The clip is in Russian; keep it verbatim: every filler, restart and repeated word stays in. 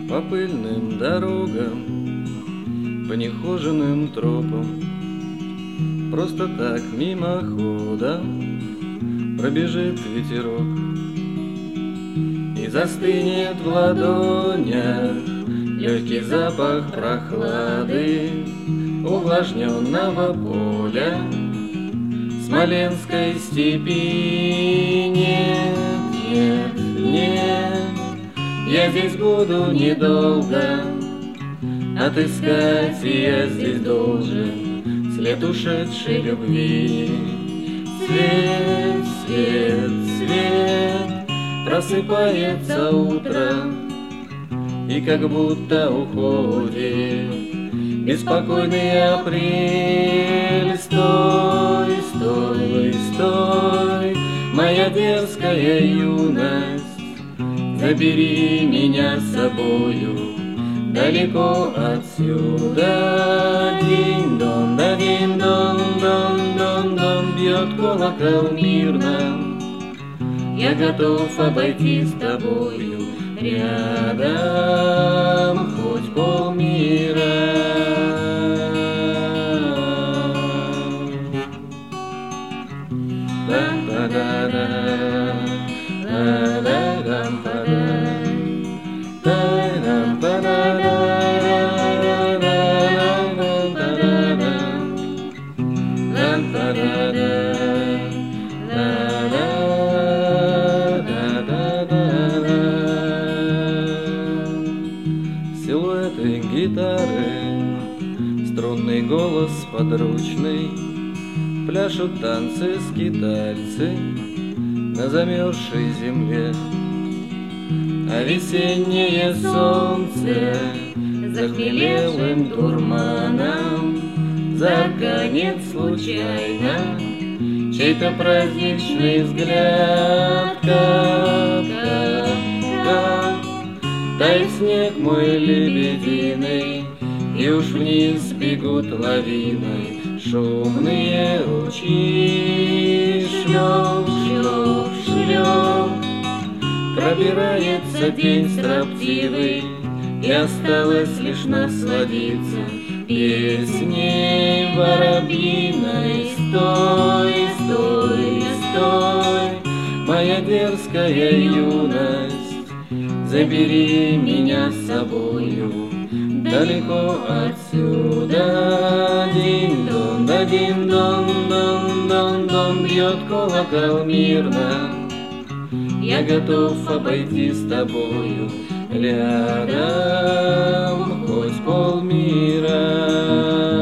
По пыльным дорогам, по нехоженным тропам, просто так мимоходом пробежит ветерок и застынет в ладонях легкий запах прохлады увлажненного поля Смоленской степи. Нет, нет, нет, я здесь буду недолго, отыскать я здесь должен след ушедшей любви. Свет, свет, свет, просыпается утро, и как будто уходит беспокойный апрель. Стой, стой, стой, моя дерзкая юность, забери меня с собою далеко отсюда. Динь-дон, да динь-дон, дон, дон, дон, бьет колокол мирно. Я готов обойти с тобою рядом хоть полмира. Да-да-да-да, да-да-да-да-да, силуэты гитары, струнный голос подручный, пляшут танцы скитальцы на замерзшей земле. А весеннее солнце захмелелым дурманом зарканет случайно чей-то праздничный взгляд. Как, как, как тает снег мой лебединый, и уж вниз бегут лавиной шумные ручьи. Шлеп, шлеп, шлеп, пробирается день строптивый, и осталось лишь насладиться песней воробьиной. Стой, стой, стой, моя дерзкая юность, забери меня с собою далеко отсюда. Динь-дон, да динь-дон, дон, дон, дон, бьет колокол мирно. Я готов обойти с тобою рядом хоть полмира.